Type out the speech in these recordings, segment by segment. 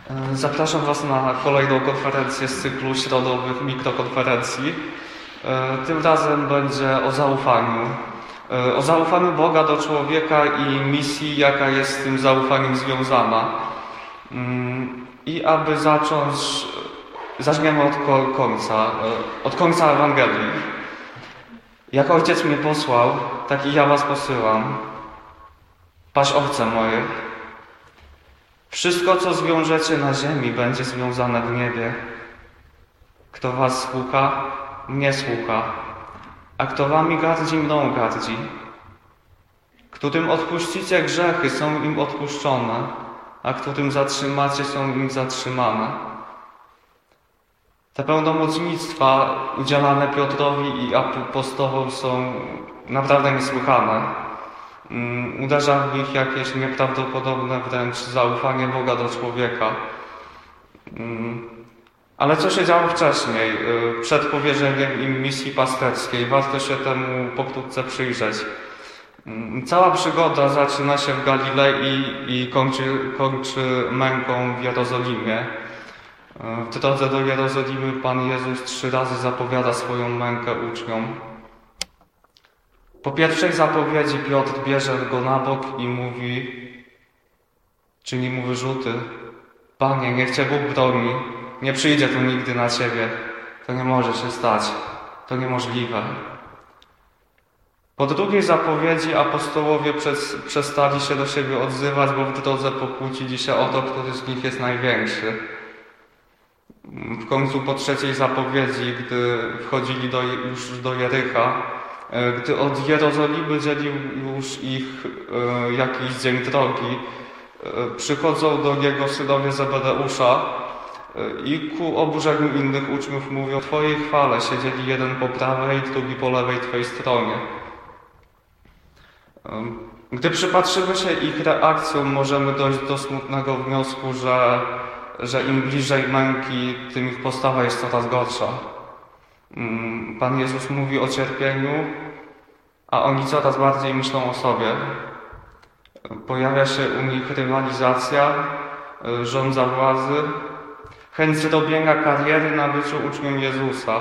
Zapraszam Was na kolejną konferencję z cyklu środowych mikrokonferencji. Tym razem będzie o zaufaniu. O zaufaniu Boga do człowieka i misji, jaka jest z tym zaufaniem związana. I aby zacząć, zaczniemy od końca Ewangelii. Jak Ojciec mnie posłał, tak i ja Was posyłam. Paś owce moje. Wszystko, co zwiążecie na ziemi, będzie związane w niebie. Kto Was słucha, mnie słucha, a kto Wami gardzi, mną gardzi. Którym odpuścicie grzechy, są im odpuszczone, a którym zatrzymacie, są im zatrzymane. Te pełnomocnictwa udzielane Piotrowi i apostołom są naprawdę niesłychane. Uderza w nich jakieś nieprawdopodobne wręcz zaufanie Boga do człowieka. Ale co się działo wcześniej, przed powierzeniem im misji pasterskiej? Warto się temu pokrótce przyjrzeć. Cała przygoda zaczyna się w Galilei i kończy męką w Jerozolimie. W drodze do Jerozolimy Pan Jezus 3 razy zapowiada swoją mękę uczniom. Po pierwszej zapowiedzi Piotr bierze go na bok i czyni mu wyrzuty. Panie, niech Cię Bóg broni, nie przyjdzie tu nigdy na Ciebie. To nie może się stać, to niemożliwe. Po drugiej zapowiedzi apostołowie przestali się do siebie odzywać, bo w drodze pokłócili się o to, który z nich jest największy. W końcu po trzeciej zapowiedzi, gdy wchodzili już do Jericha, gdy od Jerozolimy dzielił już ich jakiś dzień drogi, przychodzą do niego synowie Zebedeusza i ku oburzeniu innych uczniów mówią: w Twojej chwale siedzieli jeden po prawej, drugi po lewej Twojej stronie. Gdy przypatrzymy się ich reakcjom, możemy dojść do smutnego wniosku, że im bliżej męki, tym ich postawa jest coraz gorsza. Pan Jezus mówi o cierpieniu, a oni coraz bardziej myślą o sobie. Pojawia się u nich rywalizacja, żądza władzy, chęć zrobienia kariery na byciu uczniem Jezusa.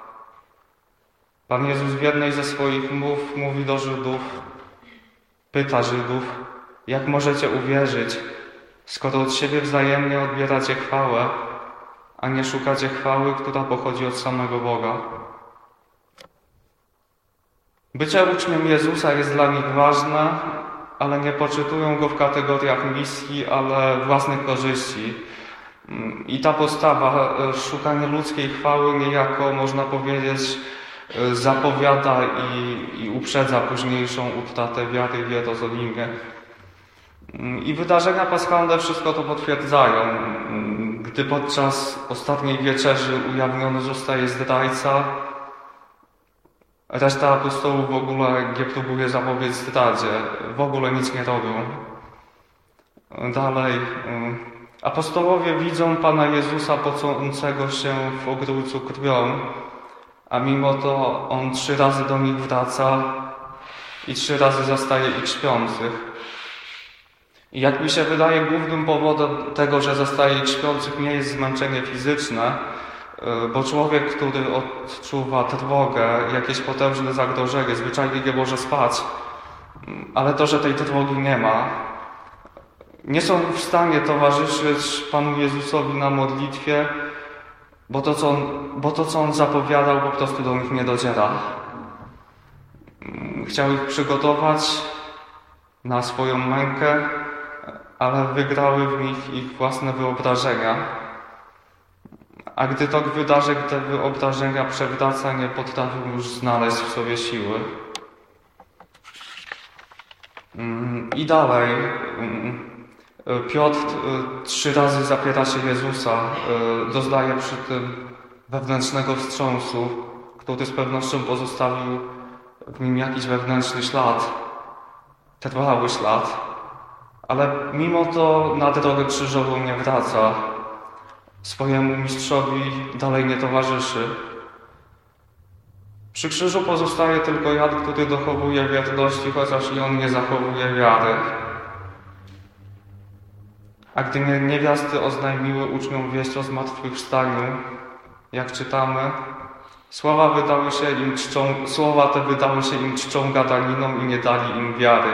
Pan Jezus w jednej ze swoich mów mówi do Żydów, pyta Żydów: jak możecie uwierzyć, skoro od siebie wzajemnie odbieracie chwałę, a nie szukacie chwały, która pochodzi od samego Boga. Bycie uczniem Jezusa jest dla nich ważne, ale nie poczytują go w kategoriach misji, ale własnych korzyści. I ta postawa, szukanie ludzkiej chwały, niejako, można powiedzieć, zapowiada i uprzedza późniejszą utratę wiary w Jerozolimie. I wydarzenia paschalne wszystko to potwierdzają. Gdy podczas ostatniej wieczerzy ujawniony zostaje zdrajca, reszta apostołów w ogóle nie próbuje zapobiec zdradzie, w ogóle nic nie robią. Dalej, apostołowie widzą Pana Jezusa pocącego się w ogrójcu krwią, a mimo to On 3 razy do nich wraca i 3 razy zastaje ich śpiących. I jak mi się wydaje, głównym powodem tego, że zastaje ich śpiących, nie jest zmęczenie fizyczne, bo człowiek, który odczuwa trwogę, jakieś potężne zagrożenie, zwyczajnie nie może spać, ale to, że tej trwogi nie ma. Nie są w stanie towarzyszyć Panu Jezusowi na modlitwie, bo to, co On zapowiadał, po prostu do nich nie dociera. Chciał ich przygotować na swoją mękę, ale wygrały w nich ich własne wyobrażenia. A gdy tok wydarzeń te wyobrażenia przewraca, nie potrafią już znaleźć w sobie siły. I dalej. Piotr 3 razy zapiera się Jezusa, doznaje przy tym wewnętrznego wstrząsu, który z pewnością pozostawił w nim jakiś wewnętrzny ślad, trwały ślad, ale mimo to na drogę krzyżową nie wraca, swojemu mistrzowi dalej nie towarzyszy. Przy krzyżu pozostaje tylko Jan, który dochowuje wierności, chociaż i on nie zachowuje wiary. A gdy niewiasty oznajmiły uczniom wieść o zmartwychwstaniu, jak czytamy, słowa te wydały się im czczą gadaniną i nie dali im wiary.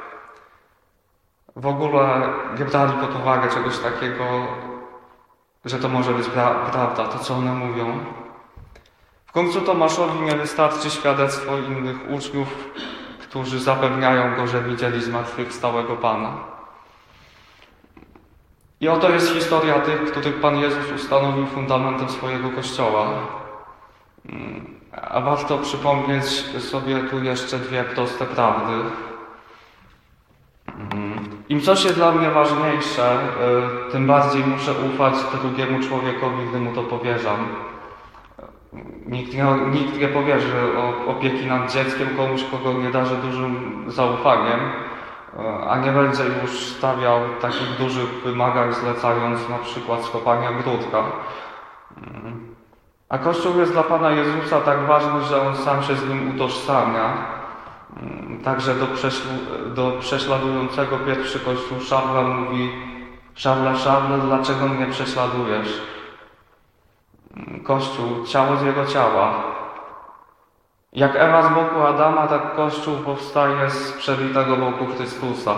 W ogóle nie brali pod uwagę czegoś takiego, że to może być prawda, to co one mówią. W końcu Tomaszowi nie wystarczy świadectwo innych uczniów, którzy zapewniają go, że widzieli zmartwychwstałego Pana. I oto jest historia tych, których Pan Jezus ustanowił fundamentem swojego Kościoła. A warto przypomnieć sobie tu jeszcze dwie proste prawdy. Im coś jest dla mnie ważniejsze, tym bardziej muszę ufać drugiemu człowiekowi, gdy mu to powierzam. Nikt nie powierzy opieki nad dzieckiem komuś, kogo nie darzy dużym zaufaniem, a nie będzie już stawiał takich dużych wymagań, zlecając na przykład skopanie ogródka. A Kościół jest dla Pana Jezusa tak ważny, że On sam się z nim utożsamia. Także do prześladującego pierwszy Kościół Szawla mówi: Szawle, dlaczego mnie prześladujesz? Kościół, ciało z jego ciała. Jak Ewa z boku Adama, tak Kościół powstaje z przebitego boku Chrystusa.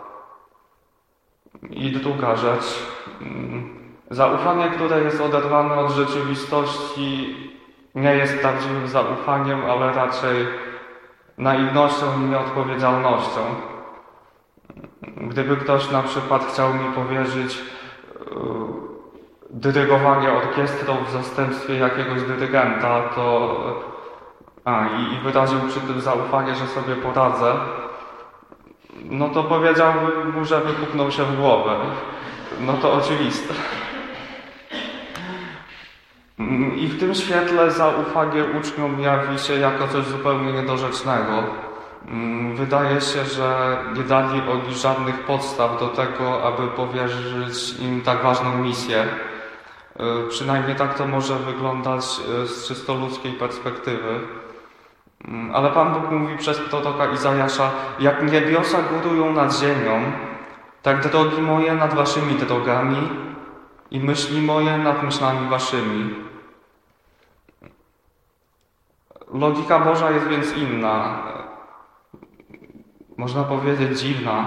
I druga rzecz. Zaufanie, które jest oderwane od rzeczywistości, nie jest prawdziwym zaufaniem, ale raczej naiwnością i nieodpowiedzialnością. Gdyby ktoś na przykład chciał mi powierzyć dyrygowanie orkiestrą w zastępstwie jakiegoś dyrygenta, i wyraził przy tym zaufanie, że sobie poradzę, no to powiedziałbym mu, że wypuknął się w głowę. No to oczywiste. I w tym świetle zaufanie uczniom jawi się jako coś zupełnie niedorzecznego. Wydaje się, że nie dali oni żadnych podstaw do tego, aby powierzyć im tak ważną misję. Przynajmniej tak to może wyglądać z czysto ludzkiej perspektywy. Ale Pan Bóg mówi przez proroka Izajasza: jak niebiosa górują nad ziemią, tak drogi moje nad waszymi drogami i myśli moje nad myślami waszymi. Logika Boża jest więc inna. Można powiedzieć dziwna.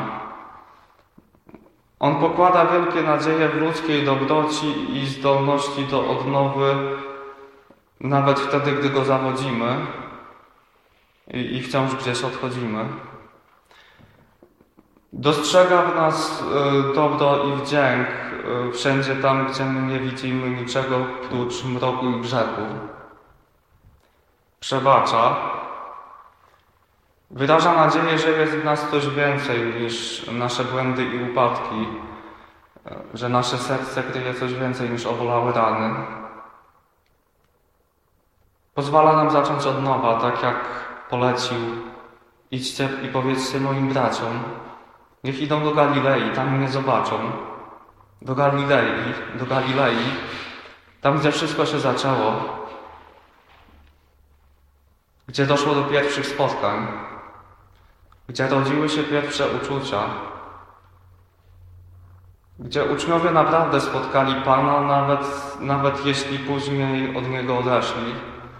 On pokłada wielkie nadzieje w ludzkiej dobroci i zdolności do odnowy, nawet wtedy, gdy go zawodzimy i wciąż gdzieś odchodzimy. Dostrzega w nas dobro i wdzięk wszędzie tam, gdzie my nie widzimy niczego prócz mroku i grzechu. Przebacza. Wyraża nadzieję, że jest w nas coś więcej niż nasze błędy i upadki, że nasze serce kryje coś więcej niż obolałe rany. Pozwala nam zacząć od nowa, tak jak polecił: idźcie i powiedzcie moim braciom, niech idą do Galilei, tam mnie zobaczą. Do Galilei, tam gdzie wszystko się zaczęło, gdzie doszło do pierwszych spotkań, gdzie rodziły się pierwsze uczucia, gdzie uczniowie naprawdę spotkali Pana, nawet jeśli później od Niego odeszli.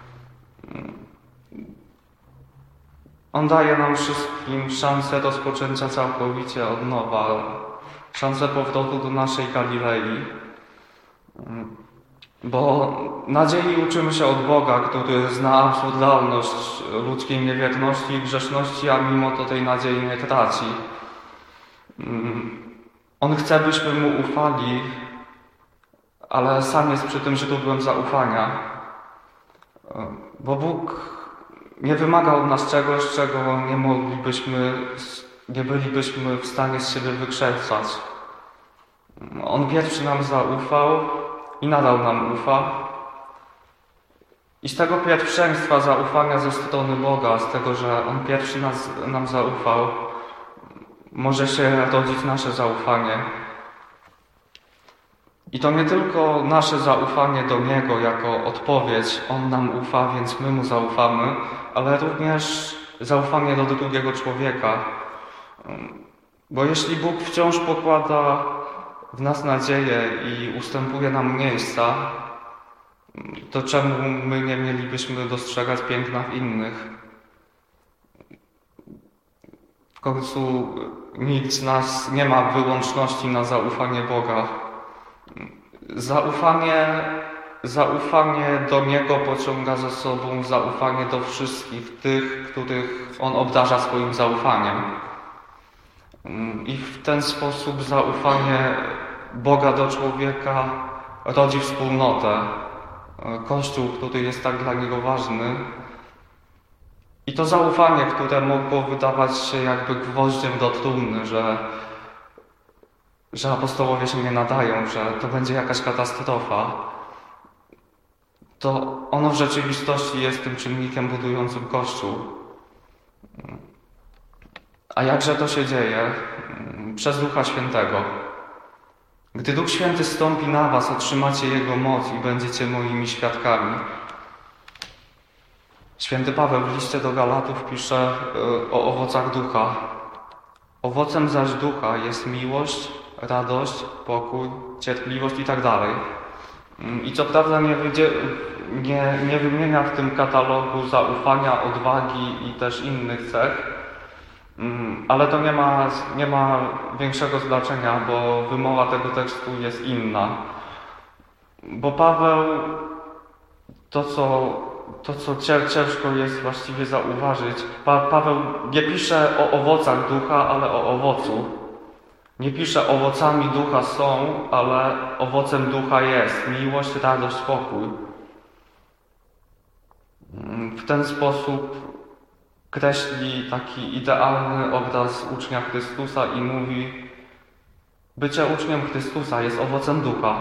On daje nam wszystkim szansę rozpoczęcia całkowicie od nowa, szansę powrotu do naszej Galilei. Bo nadziei uczymy się od Boga, który zna absurdalność ludzkiej niewierności i grzeszności, a mimo to tej nadziei nie traci. On chce, byśmy Mu ufali, ale sam jest przy tym źródłem zaufania. Bo Bóg nie wymaga od nas czegoś, czego nie bylibyśmy w stanie z siebie wykrzesać. On pierwszy nam zaufał i nadal nam ufa. I z tego pierwszeństwa zaufania ze strony Boga, z tego, że On pierwszy nam zaufał, może się rodzić nasze zaufanie. I to nie tylko nasze zaufanie do Niego jako odpowiedź, On nam ufa, więc my Mu zaufamy, ale również zaufanie do drugiego człowieka. Bo jeśli Bóg wciąż pokłada w nas nadzieję i ustępuje nam miejsca, to czemu my nie mielibyśmy dostrzegać piękna w innych? W końcu nikt z nas nie ma wyłączności na zaufanie Boga. Zaufanie do Niego pociąga za sobą zaufanie do wszystkich tych, których On obdarza swoim zaufaniem. I w ten sposób zaufanie Boga do człowieka rodzi wspólnotę. Kościół, który jest tak dla Niego ważny. I to zaufanie, które mogło wydawać się jakby gwoździem do trumny, że apostołowie się nie nadają, że to będzie jakaś katastrofa, to ono w rzeczywistości jest tym czynnikiem budującym Kościół. A jakże to się dzieje? Przez Ducha Świętego. Gdy Duch Święty zstąpi na was, otrzymacie Jego moc i będziecie moimi świadkami. Święty Paweł w liście do Galatów pisze o owocach Ducha. Owocem zaś Ducha jest miłość, radość, pokój, cierpliwość i tak dalej. I co prawda nie wymienia w tym katalogu zaufania, odwagi i też innych cech, ale to nie ma większego znaczenia, bo wymowa tego tekstu jest inna. Bo Paweł to, co ciężko jest właściwie zauważyć, Paweł nie pisze o owocach Ducha, ale o owocu. Nie pisze owocami Ducha są, ale owocem Ducha jest miłość, radość, pokój. W ten sposób kreśli taki idealny obraz ucznia Chrystusa i mówi: bycie uczniem Chrystusa jest owocem Ducha.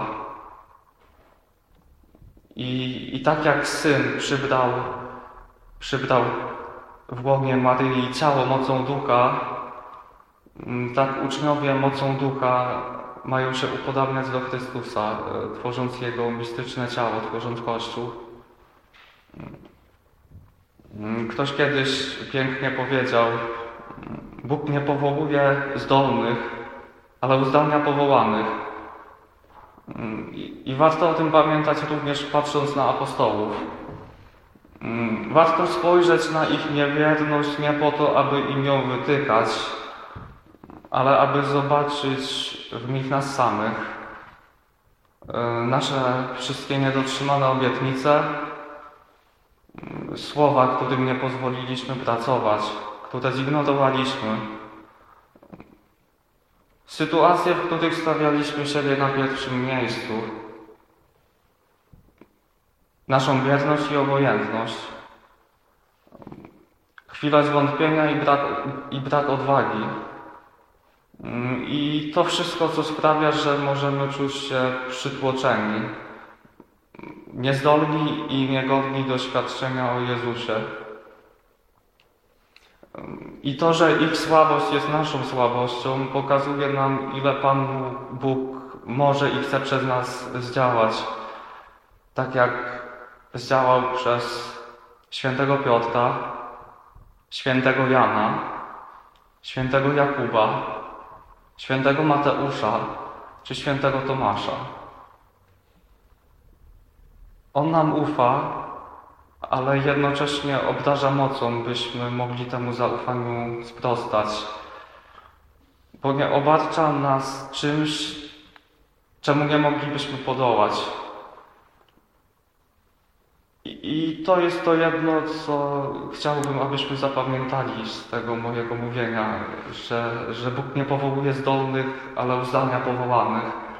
I tak jak Syn przybrał w łonie Maryi ciało mocą Ducha, tak uczniowie mocą Ducha mają się upodabniać do Chrystusa, tworząc Jego mistyczne ciało, tworząc Kościół. Ktoś kiedyś pięknie powiedział: Bóg nie powołuje zdolnych, ale uzdalnia powołanych. I warto o tym pamiętać również patrząc na apostołów. Warto spojrzeć na ich niewierność nie po to, aby im ją wytykać, ale aby zobaczyć w nich nas samych. Nasze wszystkie niedotrzymane obietnice, słowa, którym nie pozwoliliśmy pracować, które zignorowaliśmy, sytuacje, w których stawialiśmy siebie na pierwszym miejscu, naszą bierność i obojętność, chwila zwątpienia i brak odwagi. I to wszystko, co sprawia, że możemy czuć się przytłoczeni, niezdolni i niegodni doświadczenia o Jezusie. I to, że ich słabość jest naszą słabością, pokazuje nam, ile Pan Bóg może i chce przez nas zdziałać. Tak jak zdziałał przez świętego Piotra, świętego Jana, świętego Jakuba, świętego Mateusza czy świętego Tomasza. On nam ufa, ale jednocześnie obdarza mocą, byśmy mogli temu zaufaniu sprostać, bo nie obarcza nas czymś, czemu nie moglibyśmy podołać. I to jest to jedno, co chciałbym, abyśmy zapamiętali z tego mojego mówienia, że Bóg nie powołuje zdolnych, ale uzdalnia powołanych.